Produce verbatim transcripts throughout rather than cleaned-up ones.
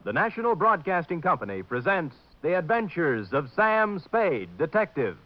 the National Broadcasting Company presents The Adventures of Sam Spade, Detective.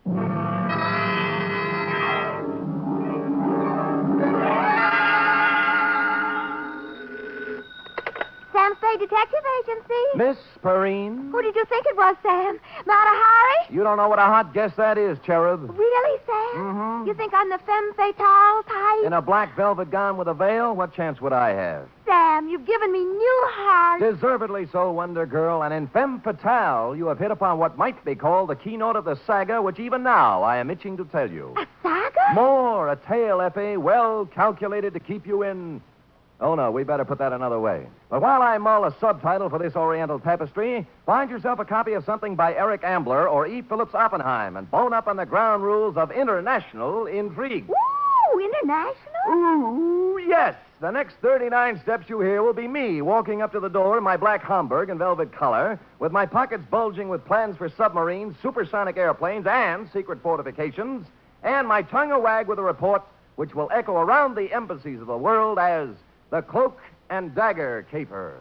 Sam Spade Detective Agency. Miss Perrine? Who did you think it was, Sam? Mata Hari? You don't know what a hot guess that is, Cherub. Really, Sam? Mm-hmm. You think I'm the femme fatale type? In a black velvet gown with a veil? What chance would I have? Sam, you've given me new heart. Deservedly so, Wonder Girl. And in Femme Fatale, you have hit upon what might be called the keynote of the saga, which even now I am itching to tell you. A saga? More, a tale, Effie, well calculated to keep you in... Oh, no, we better put that another way. But while I mull a subtitle for this Oriental tapestry, find yourself a copy of something by Eric Ambler or E. Phillips Oppenheim and bone up on the ground rules of international intrigue. Ooh, international? Ooh, yes. The next thirty-nine steps you hear will be me walking up to the door in my black Homburg and velvet collar, with my pockets bulging with plans for submarines, supersonic airplanes, and secret fortifications, and my tongue a wag with a report which will echo around the embassies of the world as the Cloak and Dagger Caper.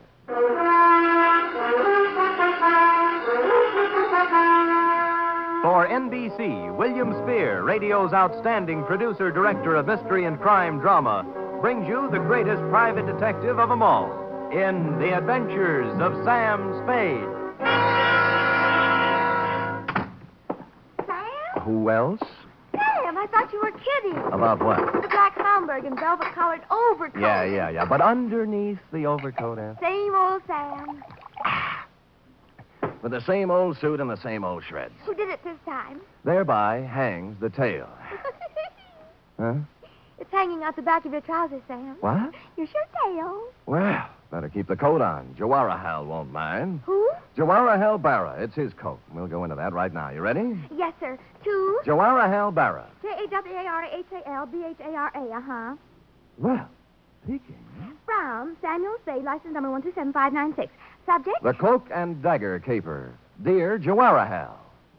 For N B C, William Spear, radio's outstanding producer-director of mystery and crime drama, brings you the greatest private detective of them all in The Adventures of Sam Spade. Sam? Who else? Sam, I thought you were kidding. About what? The black Homburg and velvet-colored overcoat. Yeah, yeah, yeah. But underneath the overcoat, eh? Same old Sam. With the same old suit and the same old shreds. Who did it this time? Thereby hangs the tale. Huh? It's hanging out the back of your trousers, Sam. What? Your shirt-tail. Well, better keep the coat on. Jawaharlal won't mind. Who? Jawaharlal Barra. It's his coat. We'll go into that right now. You ready? Yes, sir. Two. Jawaharlal Barra. J A W A R H A L B H A R A, uh-huh. Well, speaking. Brown, Samuel Spade, license number one two seven five nine six. Subject? The Cloak and Dagger Caper. Dear Jawaharlal.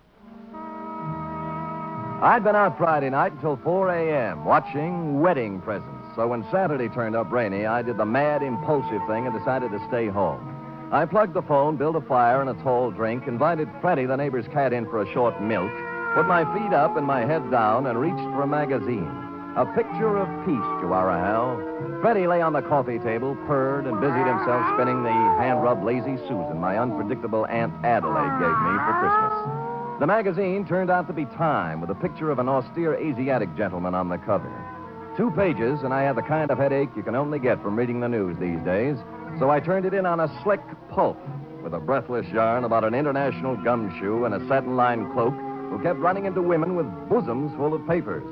I'd been out Friday night until four a.m. watching Wedding Presents. So when Saturday turned up rainy, I did the mad, impulsive thing and decided to stay home. I plugged the phone, built a fire and a tall drink, invited Freddie, the neighbor's cat, in for a short milk, put my feet up and my head down, and reached for a magazine. A picture of peace, Jawaharlal. Freddie lay on the coffee table, purred, and busied himself spinning the hand-rubbed Lazy Susan my unpredictable Aunt Adelaide gave me for Christmas. The magazine turned out to be Time, with a picture of an austere Asiatic gentleman on the cover. Two pages, and I had the kind of headache you can only get from reading the news these days, so I turned it in on a slick pulp with a breathless yarn about an international gumshoe and a satin-lined cloak who kept running into women with bosoms full of papers.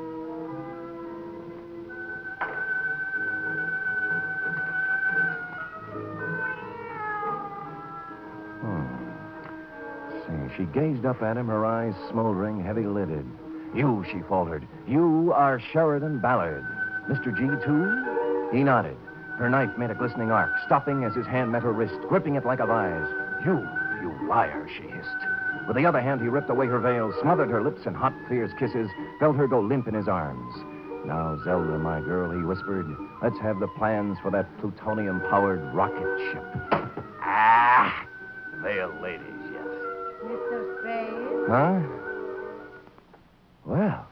She gazed up at him, her eyes smoldering, heavy-lidded. You, she faltered. You are Sheridan Ballard. Mister G, too? He nodded. Her knife made a glistening arc, stopping as his hand met her wrist, gripping it like a vise. You, you liar, she hissed. With the other hand, he ripped away her veil, smothered her lips in hot, fierce kisses, felt her go limp in his arms. Now, Zelda, my girl, he whispered, let's have the plans for that plutonium-powered rocket ship. Ah! Veiled ladies, yes. Mister Spade? Huh? Well.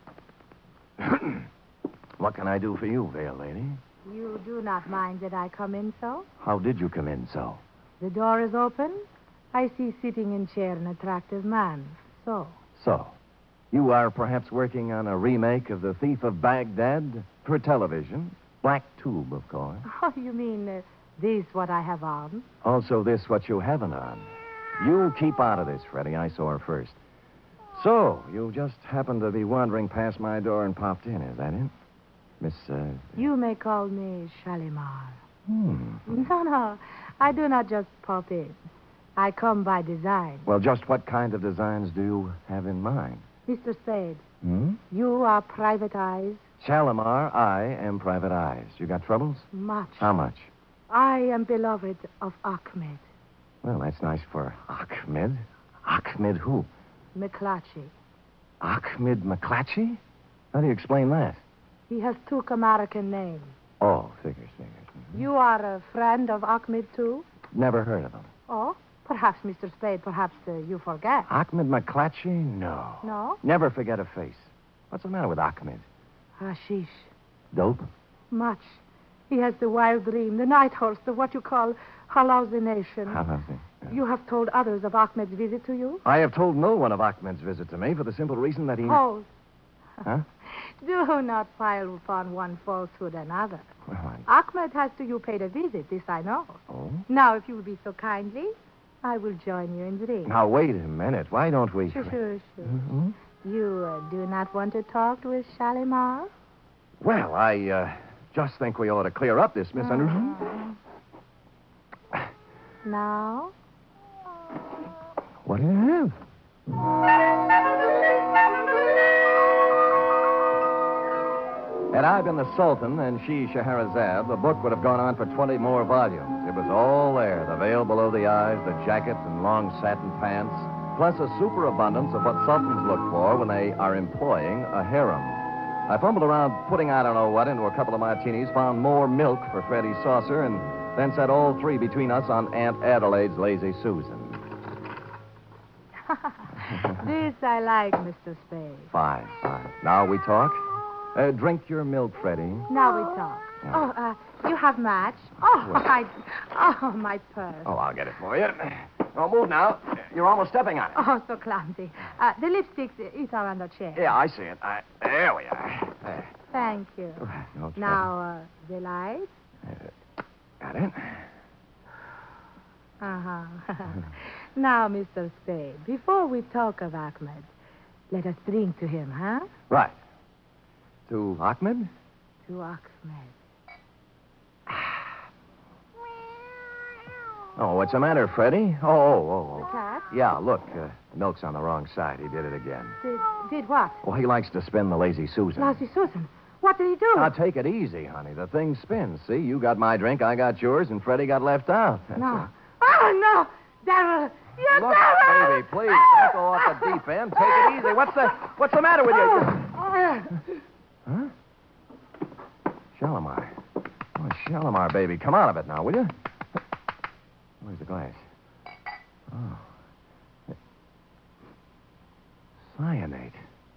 What can I do for you, Veiled Lady? You do not mind that I come in so? How did you come in so? The door is open. I see sitting in chair an attractive man. So? So. You are perhaps working on a remake of The Thief of Baghdad for television. Black tube, of course. Oh, you mean uh, this what I have on? Also this what you haven't on. You keep out of this, Freddie. I saw her first. So, you just happened to be wandering past my door and popped in, is that it? Miss, uh... You may call me Shalimar. Hmm. No, no. I do not just pop in. I come by design. Well, just what kind of designs do you have in mind? Mister Spade, Hmm? you are Private Eyes? Shalimar, I am Private Eyes. You got troubles? Much. How much? I am beloved of Ahmed. Well, that's nice for Ahmed. Ahmed who? McClatchy. Ahmed McClatchy? How do you explain that? He has two American names. Oh, figures, figures. Mhm. You are a friend of Ahmed, too? Never heard of him. Oh, perhaps, Mister Spade, perhaps uh, you forget. Ahmed McClatchy? No. No? Never forget a face. What's the matter with Ahmed? Hashish. Dope? Much. He has the wild dream, the night horse, the what you call hallucination. How does he? You have told others of Ahmed's visit to you? I have told no one of Ahmed's visit to me for the simple reason that he... Hold. Huh? Do not pile upon one falsehood another. Well, I... Ahmed has to you paid a visit, this I know. Oh? Now, if you will be so kindly, I will join you in the ring. Now, wait a minute. Why don't we... Sure, sure, sure. Mm-hmm. You uh, do not want to talk with Shalimar? Well, I uh, just think we ought to clear up this misunderstanding. Uh, now? What do you have? Had I been the Sultan and she Scheherazade, the book would have gone on for twenty more volumes. It was all there, the veil below the eyes, the jacket and long satin pants, plus a superabundance of what sultans look for when they are employing a harem. I fumbled around putting I don't know what into a couple of martinis, found more milk for Freddie's saucer, and then set all three between us on Aunt Adelaide's Lazy Susan. This I like, Mister Spade. Fine, fine. Now we talk? Uh, drink your milk, Freddie. Now we talk. Yeah. Oh, uh, you have match? Oh, Well. I... Oh, my purse. Oh, I'll get it for you. Oh, move now. You're almost stepping on it. Oh, so clumsy. Uh, the lipsticks, it are on the chair. Yeah, I see it. I, there we are. There. Thank you. No trouble. Now, uh, the lights? Uh, got it? Uh-huh. Now, Mister Spade, before we talk of Ahmed, let us drink to him, huh? Right. To Ahmed? To Ahmed. Oh, what's the matter, Freddie? Oh, oh, oh. Cat? oh. Yeah, look, uh, the milk's on the wrong side. He did it again. Did, did what? Well, he likes to spin the Lazy Susan. Lazy Susan. What did he do? Now, take it easy, honey. The thing spins. See, you got my drink, I got yours, and Freddie got left out. That's No. it. Oh, no! Daryl! You Look, Daryl! baby, please, don't go off the deep end. Take it easy. What's the what's the matter with you? Huh? Shalimar. Oh, Shalimar, baby. Come out of it now, will you? Where's the glass? Oh. Cyanate.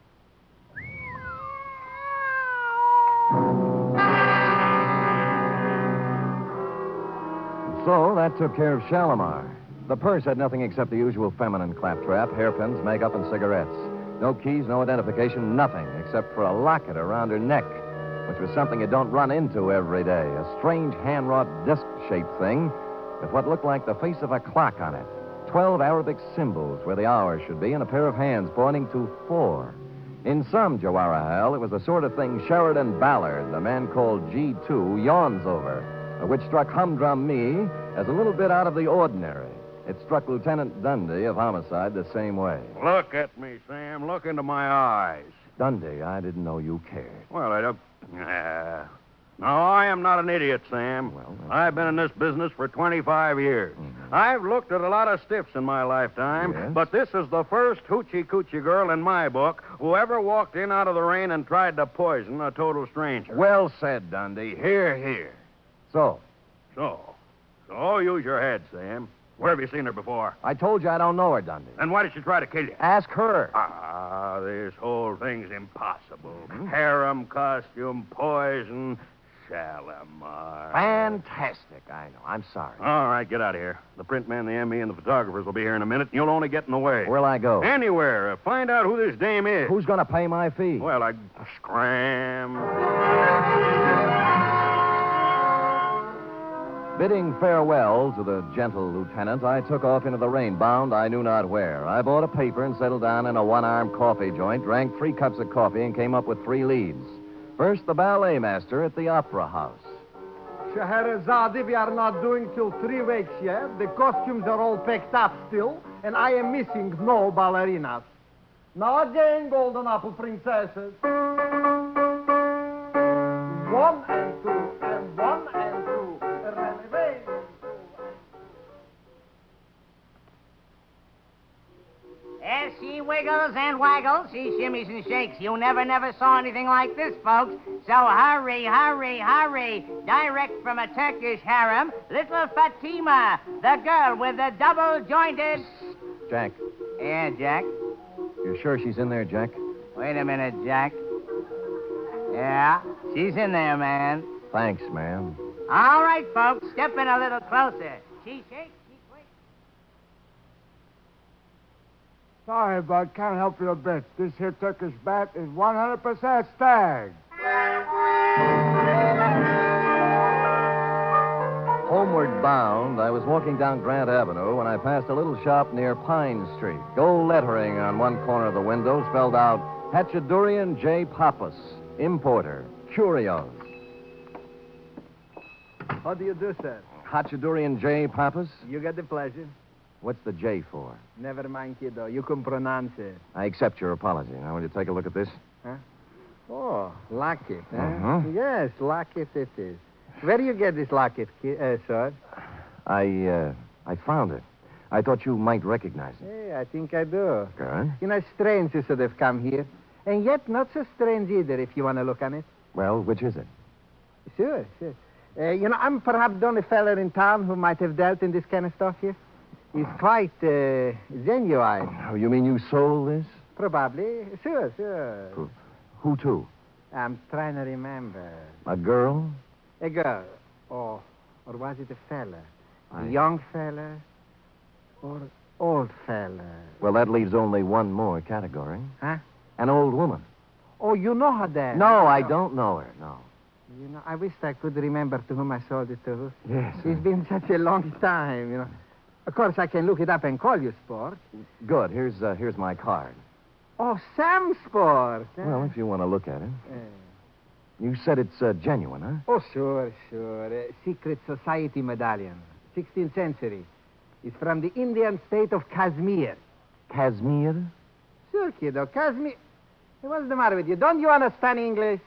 So that took care of Shalimar. The purse had nothing except the usual feminine claptrap, hairpins, makeup, and cigarettes. No keys, no identification, nothing except for a locket around her neck, which was something you don't run into every day. A strange hand-wrought disc-shaped thing with what looked like the face of a clock on it. Twelve Arabic symbols where the hours should be, and a pair of hands pointing to four. In some Jawaharlal, it was the sort of thing Sheridan Ballard, the man called G two, yawns over, which struck Humdrum me as a little bit out of the ordinary. It struck Lieutenant Dundee of Homicide the same way. Look at me, Sam. Look into my eyes. Dundee, I didn't know you cared. Well, I don't... Uh, no, I am not an idiot, Sam. Well, that's- I've been in this business for twenty-five years. Mhm. I've looked at a lot of stiffs in my lifetime, Yes? but this is the first hoochie-coochie girl in my book who ever walked in out of the rain and tried to poison a total stranger. Well said, Dundee. Here, here. So, So, so use your head, Sam. Where have you seen her before? I told you I don't know her, Dundee. Then why did she try to kill you? Ask her. Ah, this whole thing's impossible. Mhm. Harem costume, poison, Shalimar. Fantastic. I know. I'm sorry. All right, get out of here. The print man, the M E, and the photographers will be here in a minute, and you'll only get in the way. Where'll I go? Anywhere. Uh, find out who this dame is. Who's going to pay my fee? Well, I... Scram. Bidding farewell to the gentle lieutenant, I took off into the rain, bound I knew not where. I bought a paper and settled down in a one-armed coffee joint, drank three cups of coffee, and came up with three leads. First, the ballet master at the Opera House. Scheherazade, we are not doing till three weeks yet. The costumes are all packed up still, and I am missing no ballerinas. Now again, Golden Apple Princesses. One and two, and one and two. Releve. Yes, she wiggles and waggles, she shimmies and shakes. You never, never saw anything like this, folks. So hurry, hurry, hurry. Direct from a Turkish harem, little Fatima, the girl with the double-jointed... Jack, Yeah, Jack? you sure she's in there, Jack? Wait a minute, Jack. Yeah, she's in there, man. Thanks, man. All right, folks, step in a little closer. She shakes, she quakes. Sorry, bud. Can't help you a bit. This here Turkish bat is one hundred percent stag. Homeward bound, I was walking down Grant Avenue when I passed a little shop near Pine Street. Gold lettering on one corner of the window spelled out Hatchadurian J. Pappas, importer, curios. How do you do, sir? Hatchadurian J. Pappas? You get the pleasure. What's the J for? Never mind, kiddo. You can pronounce it. I accept your apology. Now, will you take a look at this? Oh, locket, huh? Mhm. Yes, locket it is. Where do you get this locket, ki- uh, sir? I, uh, I found it. I thought you might recognize it. Hey, I think I do. Good. You know, strange you should have come here. And yet not so strange either, if you want to look on it. Well, which is it? Sure, sure. Uh, you know, I'm perhaps the only fella in town who might have dealt in this kind of stuff here. He's quite uh, genuine. Oh, you mean you sold this? Probably. Sure, sure. Who- Who to? I'm trying to remember. A girl? A girl. Or, or was it a fella? I- A young fella? Or old fella? Well, that leaves only one more category. Huh? An old woman. Oh, you know her then? No, I don't know her, no. You know, I wish I could remember to whom I sold it to. Yes. It's been such a long time, you know. Of course, I can look it up and call you, Sport. Good. Here's uh, here's my card. Oh, Sam Sport. huh? Well, if you want to look at it. Uh, You said it's uh, genuine, huh? oh, sure, sure. Uh, Secret Society medallion. sixteenth century. It's from the Indian state of Kashmir. Kashmir? Sure, kiddo. Kashmir. Hey, what's the matter with you? Don't you understand English?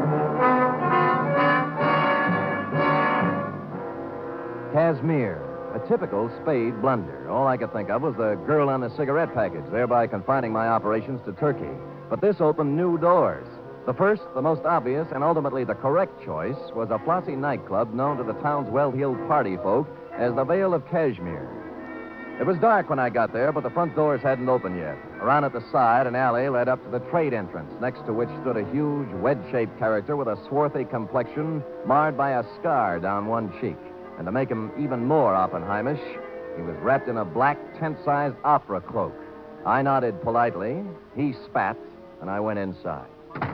Kashmir. A typical Spade blunder. All I could think of was the girl on the cigarette package, thereby confining my operations to Turkey. But this opened new doors. The first, the most obvious, and ultimately the correct choice was a flossy nightclub known to the town's well-heeled party folk as the Vale of Kashmir. It was dark when I got there, but the front doors hadn't opened yet. Around at the side, an alley led up to the trade entrance, next to which stood a huge, wedge-shaped character with a swarthy complexion marred by a scar down one cheek. And to make him even more Oppenheimish, he was wrapped in a black, tent-sized opera cloak. I nodded politely, he spat, and I went inside.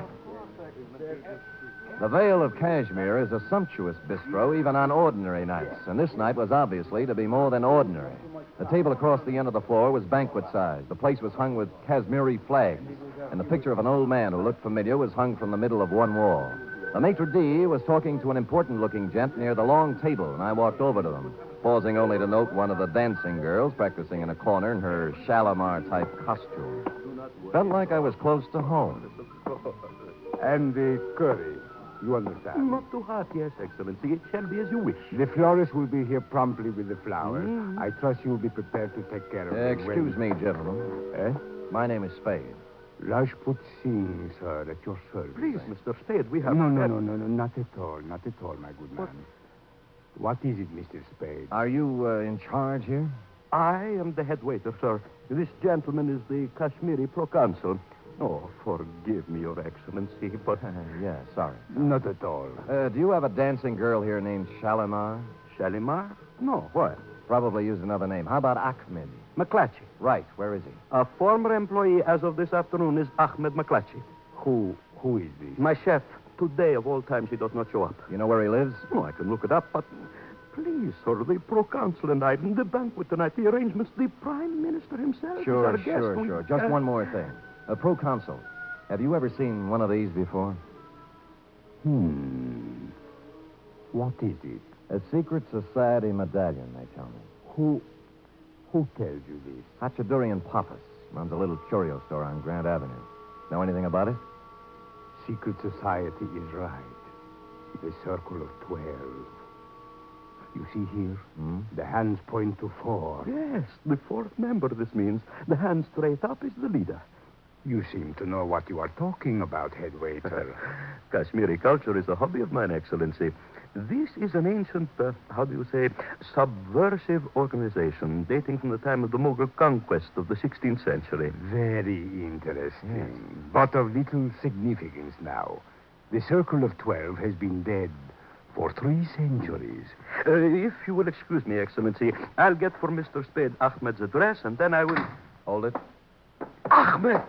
The Vale of Kashmir is a sumptuous bistro even on ordinary nights, and this night was obviously to be more than ordinary. The table across the end of the floor was banquet size. The place was hung with Kashmiri flags, and the picture of an old man who looked familiar was hung from the middle of one wall. The maitre d' was talking to an important-looking gent near the long table, and I walked over to them, pausing only to note one of the dancing girls practicing in a corner in her Shalimar-type costume. Felt like I was close to home. And the curry. You understand? Not too hot, yes, Excellency. It shall be as you wish. The florist will be here promptly with the flowers. Mm. I trust you will be prepared to take care of Uh, them. excuse me, gentlemen. Eh? My name is Spade. Rajput Singh, sir, at your service. Please, Mister Spade, we have... No, no, no, no, no, not at all, not at all, my good man. What is it, Mister Spade? Are you uh, in charge here? I am the head waiter, sir. This gentleman is the Kashmiri proconsul. Oh, forgive me, Your Excellency, but... yeah, sorry. Not at all. Uh, do you have a dancing girl here named Shalimar? Shalimar? No, what? Probably used another name. How about Ahmed? McClatchy. Right, where is he? A former employee as of this afternoon is Ahmed McClatchy. Who, who is this? My chef. Today, of all times, he does not show up. You know where he lives? Oh, I can look it up, but... Please, sir, the proconsul and I, the banquet tonight, the arrangements, the prime minister himself is Sure, our guest. sure, We- sure. Just uh, one more thing. A proconsul. Have you ever seen one of these before? Hmm. What is it? A secret society medallion, they tell me. Who, who tells you this? Hatchadurian Pappas runs a little curio store on Grant Avenue. Know anything about it? Secret society is right. The circle of twelve. You see here? Hmm? The hands point to four. Yes, the fourth member, this means. The hand straight up is the leader. You seem to know what you are talking about, head waiter. Kashmiri culture is a hobby of mine, Excellency. This is an ancient, uh, how do you say, subversive organization dating from the time of the Mughal conquest of the sixteenth century. Very interesting, but of little significance now. The Circle of Twelve has been dead for three centuries. Uh, if you will excuse me, Excellency, I'll get for Mister Spade Ahmed's address, and then I will... Hold it. Ahmed!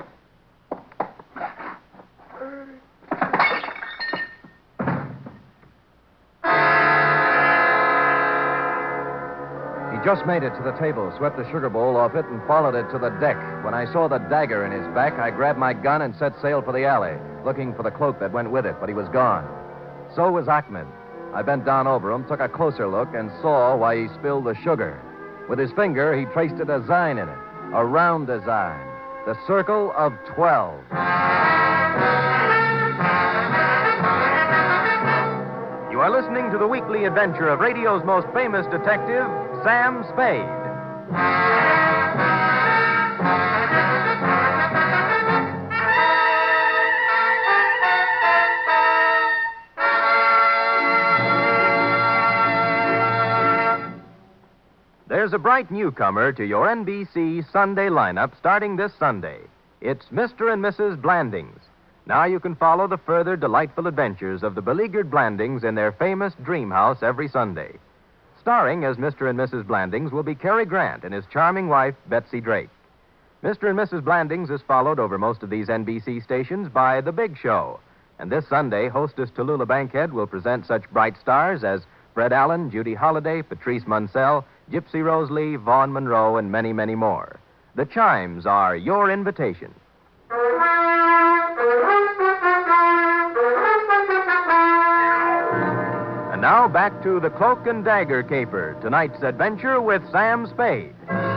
He just made it to the table, swept the sugar bowl off it, and followed it to the deck. When I saw the dagger in his back, I grabbed my gun and set sail for the alley, looking for the cloak that went with it, but he was gone. So was Ahmed. I bent down over him, took a closer look, and saw why he spilled the sugar. With his finger, he traced a design in it, a round design, the Circle of Twelve. You are listening to the weekly adventure of radio's most famous detective, Sam Spade. There's a bright newcomer to your N B C Sunday lineup starting this Sunday. It's Mister and Missus Blandings. Now you can follow the further delightful adventures of the beleaguered Blandings in their famous dream house every Sunday. Starring as Mister and Missus Blandings will be Cary Grant and his charming wife, Betsy Drake. Mister and Missus Blandings is followed over most of these N B C stations by The Big Show. And this Sunday, hostess Tallulah Bankhead will present such bright stars as Fred Allen, Judy Holliday, Patrice Munsell, Gypsy Rose Lee, Vaughn Monroe, and many, many more. The chimes are your invitation. And now back to the Cloak and Dagger Caper, tonight's adventure with Sam Spade.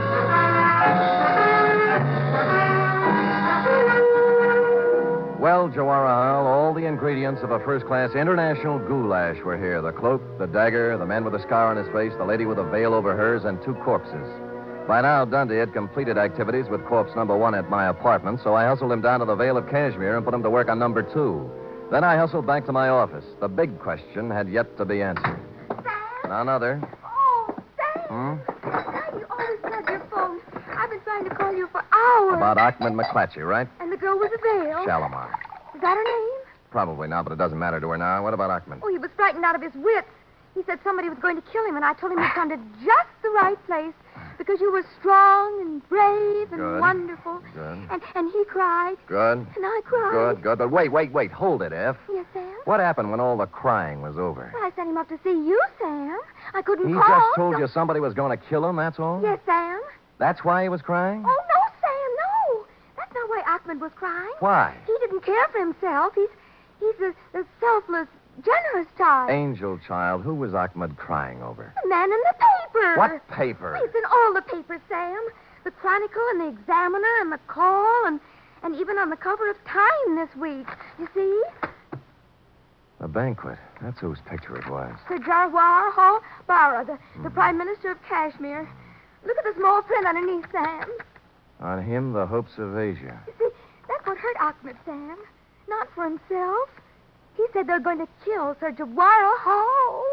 Well, Jawara, all the ingredients of a first-class international goulash were here. The cloak, the dagger, the man with a scar on his face, the lady with a veil over hers, and two corpses. By now, Dundee had completed activities with corpse number one at my apartment, so I hustled him down to the Vale of Cashmere and put him to work on number two. Then I hustled back to my office. The big question had yet to be answered. Sam? None other. Oh, Sam. Hmm? Sam, you always have your phone. I've been trying to call you for hours. About Ahmed McClatchy, right? And the girl with the veil. Shalimar. Is that her name? Probably not, but it doesn't matter to her now. What about Ahmed? Oh, he was frightened out of his wits. He said somebody was going to kill him, and I told him he'd come to just the right place because you were strong and brave and Good. wonderful. Good. And and he cried. Good. And I cried. Good, good. But wait, wait, wait. Hold it, F. Yes, Sam? What happened when all the crying was over? Well, I sent him up to see you, Sam. I couldn't He call. just told so- you somebody was going to kill him, that's all? Yes, Sam. That's why he was crying? Oh, no, Sam, no. That's not why Ahmed was crying. Why? He didn't care for himself. He's he's a, a selfless, generous type. Angel child, who was Ahmed crying over? The man in the paper. What paper? He's in all the papers, Sam. The Chronicle and the Examiner and the Call and, and even on the cover of Time this week. You see? A banquet. That's whose picture it was. Sir Jawahar Hall Bara, the, the Prime Minister of Kashmir. Look at the small print underneath, Sam. On him, the hopes of Asia. You see, that's what hurt Ahmed, Sam. Not for himself. He said they're going to kill Sir Jawahar Hall.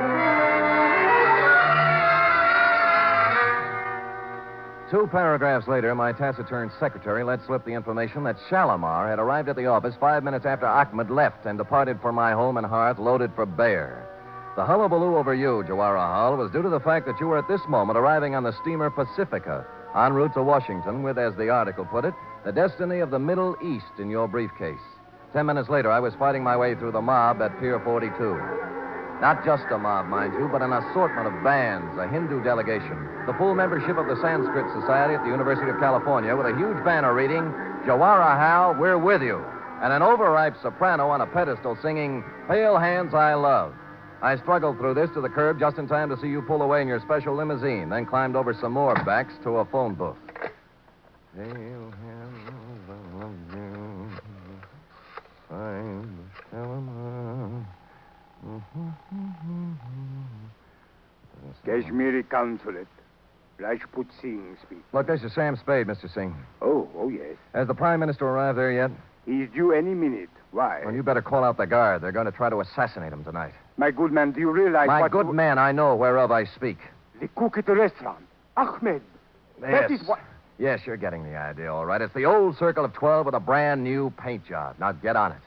Two paragraphs later, my taciturn secretary let slip the information that Shalimar had arrived at the office five minutes after Ahmed left and departed for my home and hearth loaded for bear. The hullabaloo over you, Jawara Hall, was due to the fact that you were at this moment arriving on the steamer Pacifica, en route to Washington with, as the article put it, the destiny of the Middle East in your briefcase. Ten minutes later, I was fighting my way through the mob at Pier forty-two. Not just a mob, mind you, but an assortment of bands, a Hindu delegation, the full membership of the Sanskrit Society at the University of California with a huge banner reading, Jawara Hal, we're with you, and an overripe soprano on a pedestal singing, Pale Hands I Love. I struggled through this to the curb just in time to see you pull away in your special limousine, then climbed over some more backs to a phone booth. Pale hands I love you. I'm Shalimar. Kashmiri Consulate. Rajput Singh speaks. Look, this is Sam Spade, Mister Singh. Oh, oh, yes. Has the Prime Minister arrived there yet? He's due any minute. Why? Well, you better call out the guard. They're going to try to assassinate him tonight. My good man, do you realize My what... good you... man, I know whereof I speak. The cook at the restaurant. Ahmed. Yes. That is what... Yes, you're getting the idea, all right. It's the old Circle of twelve with a brand new paint job. Now get on it.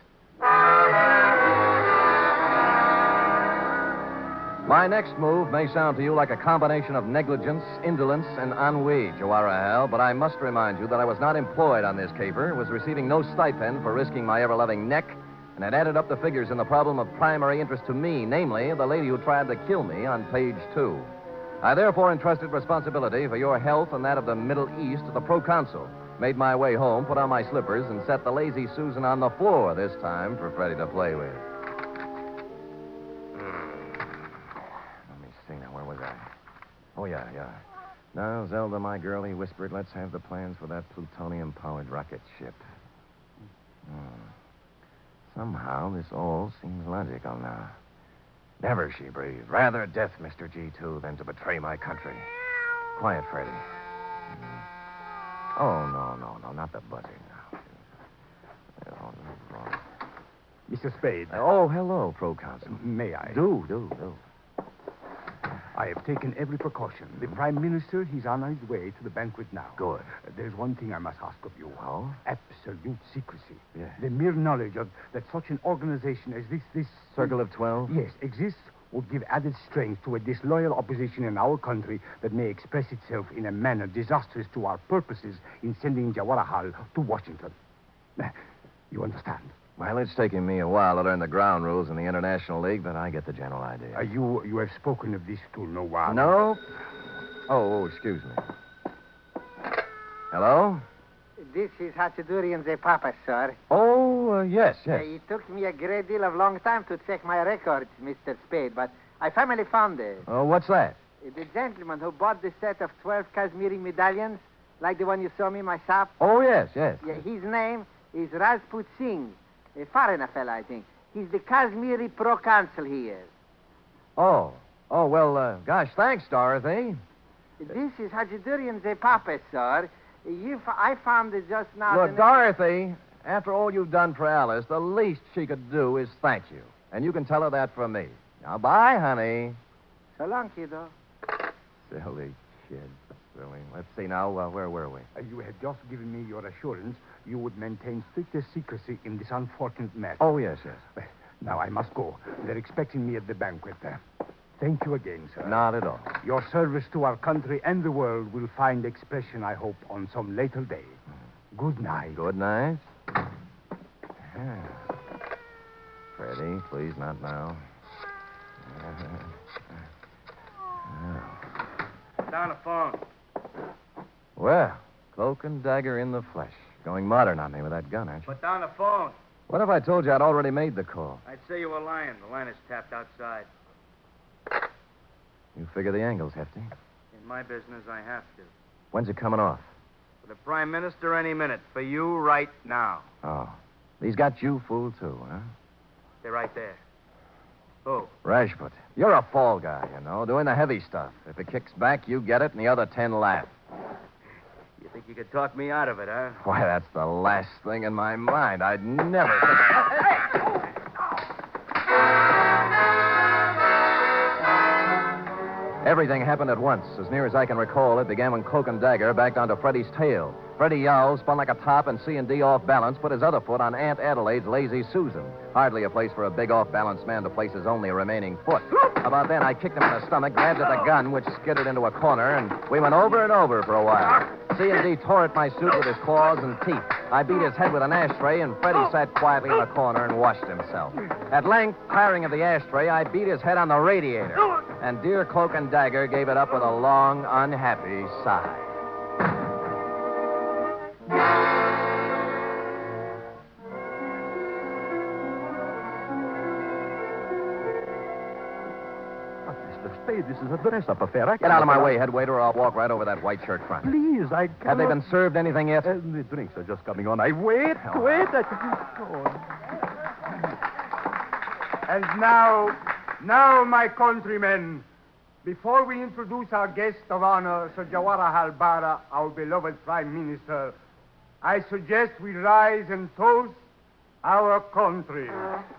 My next move may sound to you like a combination of negligence, indolence, and ennui, Jawaharlal, but I must remind you that I was not employed on this caper, was receiving no stipend for risking my ever-loving neck, and had added up the figures in the problem of primary interest to me, namely, the lady who tried to kill me on page two. I therefore entrusted responsibility for your health and that of the Middle East to the proconsul, made my way home, put on my slippers, and set the lazy Susan on the floor this time for Freddie to play with. Now, where was I? Oh, yeah, yeah. Now, Zelda, my girl, he whispered, let's have the plans for that plutonium-powered rocket ship. Hmm. Somehow, this all seems logical now. Never, she breathed. Rather death, Mister G two, than to betray my country. Quiet, Freddie. Hmm. Oh, no, no, no, not the buzzing now. Oh, no, no. Mister Spade. Oh, hello, Proconsul. May I? Do, do, do. I have taken every precaution. The Prime Minister, he's on his way to the banquet now. Good. Uh, there's one thing I must ask of you. Oh? Absolute secrecy. Yes. The mere knowledge of that such an organization as this, this... Circle of twelve? Yes, exists would give added strength to a disloyal opposition in our country that may express itself in a manner disastrous to our purposes in sending Jawaharlal to Washington. You understand? Well, it's taken me a while to learn the ground rules in the International League, but I get the general idea. Uh, you you have spoken of this to no one. No? Oh, oh, excuse me. Hello? This is Hachidurian the Papa, sir. Oh, uh, yes, yes. Uh, it took me a great deal of long time to check my records, Mister Spade, but I finally found it. Oh, what's that? Uh, The gentleman who bought the set of twelve Kashmiri medallions, like the one you saw me in my shop. Oh, yes, yes. Yeah, his name is Rajput Singh. A foreigner fella, I think. He's the Kashmiri proconsul here. Oh. Oh, well, uh, gosh, thanks, Dorothy. This is Hachidurian the Papa, sir. You f- I found it just now. Look, the- Dorothy, after all you've done for Alice, the least she could do is thank you. And you can tell her that from me. Now, bye, honey. So long, kiddo. Silly kid. Silly. Let's see now, uh, where were we? Uh, you have just given me your assurance you would maintain strictest secrecy in this unfortunate matter. Oh, yes, yes. Well, now I must go. They're expecting me at the banquet. Uh, thank you again, sir. Not at all. Your service to our country and the world will find expression, I hope, on some later day. Good night. Good night. Yeah. Freddie, please, not now. Down the phone. Well, cloak and dagger in the flesh. Going modern on me with that gun, aren't you? Put down the phone. What if I told you I'd already made the call? I'd say you were lying. The line is tapped outside. You figure the angle's hefty. In my business, I have to. When's it coming off? For the Prime Minister, any minute. For you, right now. Oh. He's got you fooled, too, huh? They're right there. Who? Rajput. You're a fall guy, you know, doing the heavy stuff. If it kicks back, you get it, and the other ten laugh. You think you could talk me out of it, huh? Why, that's the last thing in my mind. I'd never think... Everything happened at once. As near as I can recall, it began when Cloak and Dagger backed onto Freddie's tail. Freddie yowled, spun like a top, and C and D off balance, put his other foot on Aunt Adelaide's lazy Susan. Hardly a place for a big off-balance man to place his only remaining foot. About then, I kicked him in the stomach, grabbed at the gun, which skidded into a corner, and we went over and over for a while. C and D tore at my suit with his claws and teeth. I beat his head with an ashtray, and Freddie sat quietly in a corner and washed himself. At length, tiring of the ashtray, I beat his head on the radiator. And dear Cloak and Dagger gave it up with a long, unhappy sigh. Mister Spade, this is a dress-up affair. I Get out of my way, head waiter, or I'll walk right over that white shirt front. Please, I cannot... Have they been served anything yet? Uh, the drinks are just coming on. I wait, Oh. wait. I... Oh. And now, now, my countrymen, Before we introduce our guest of honor, Sir Jawaharlal Bara, our beloved Prime Minister, I suggest we rise and toast our country.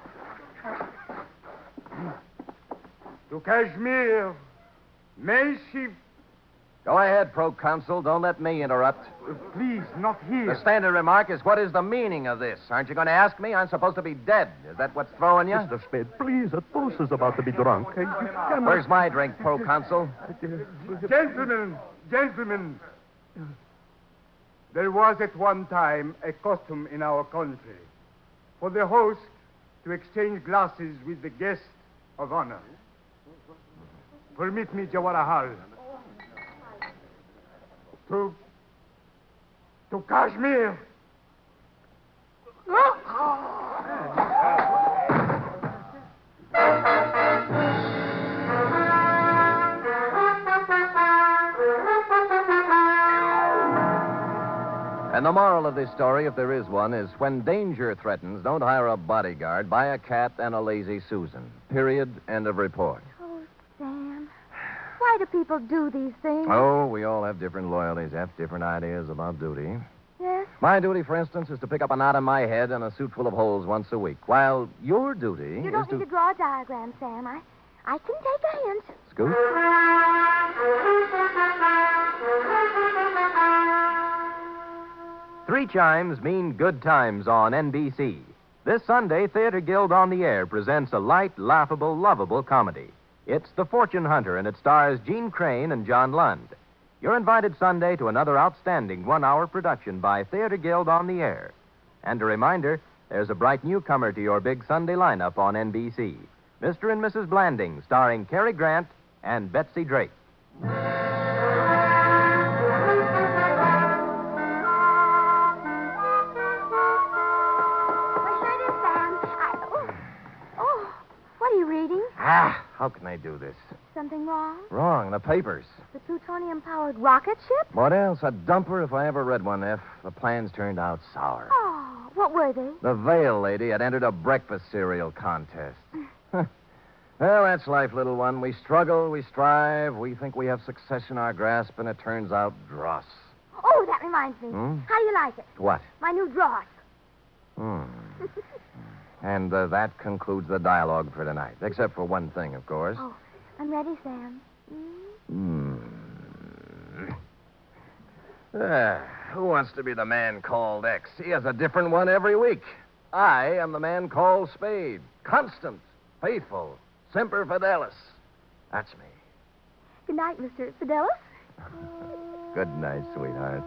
To Kashmir, may she... Go ahead, Proconsul. Don't let me interrupt. Uh, please, not here. The standard remark is, what is the meaning of this? Aren't you going to ask me? I'm supposed to be dead. Is that what's throwing you? Mister Spade, please, a toast is about to be drunk. I- you cannot- Where's my drink, Proconsul? Gentlemen, gentlemen, there was at one time a custom in our country for the host to exchange glasses with the guest of honor. Permit me, Jawaharlal. To... to Kashmir. And the moral of this story, if there is one, is when danger threatens, don't hire a bodyguard. Buy a cat and a lazy Susan. Period. End of report. Oh, Sam. Why do people do these things? Oh, we all have different loyalties, have different ideas about duty. Yes? My duty, for instance, is to pick up a knot in my head and a suit full of holes once a week, while your duty You don't is need to... to draw a diagram, Sam. I, I can take a hint. Scoot? Three chimes mean good times on N B C. This Sunday, Theater Guild on the Air presents a light, laughable, lovable comedy. It's The Fortune Hunter, and it stars Gene Crane and John Lund. You're invited Sunday to another outstanding one-hour production by Theater Guild on the Air. And a reminder, there's a bright newcomer to your big Sunday lineup on N B C. Mister and Missus Blanding, starring Cary Grant and Betsy Drake. Well, here it is, Sam. I... Oh. oh, what are you reading? Ah, how can I do this? Something wrong? Wrong, the papers. The plutonium-powered rocket ship? What else? A dumper if I ever read one, F. The plans turned out sour. Oh, what were they? The Vale lady had entered a breakfast cereal contest. Well, that's life, little one. We struggle, we strive, we think we have success in our grasp, and it turns out dross. Oh, that reminds me. Hmm? How do you like it? What? My new dross. Hmm. And uh, that concludes the dialogue for tonight, except for one thing, of course. Oh, I'm ready, Sam. Hmm. Ah, who wants to be the man called X? He has a different one every week. I am the man called Spade. Constant, faithful, semper fidelis. That's me. Good night, Mister Fidelis. Good night, sweetheart.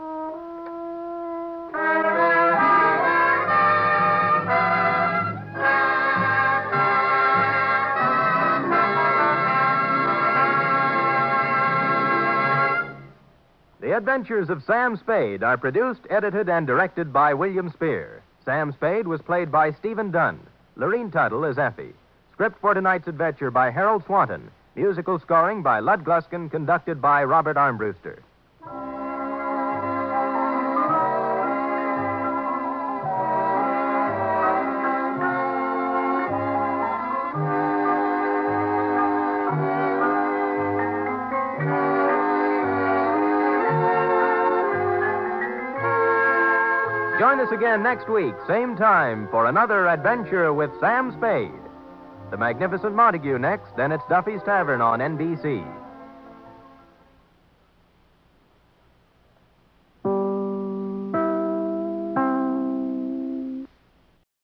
The Adventures of Sam Spade are produced, edited, and directed by William Spear. Sam Spade was played by Stephen Dunn. Lorene Tuttle is Effie. Script for tonight's adventure by Harold Swanton. Musical scoring by Lud Gluskin, conducted by Robert Armbruster. Join us again next week, same time, for another adventure with Sam Spade. The Magnificent Montague next, then it's Duffy's Tavern on N B C.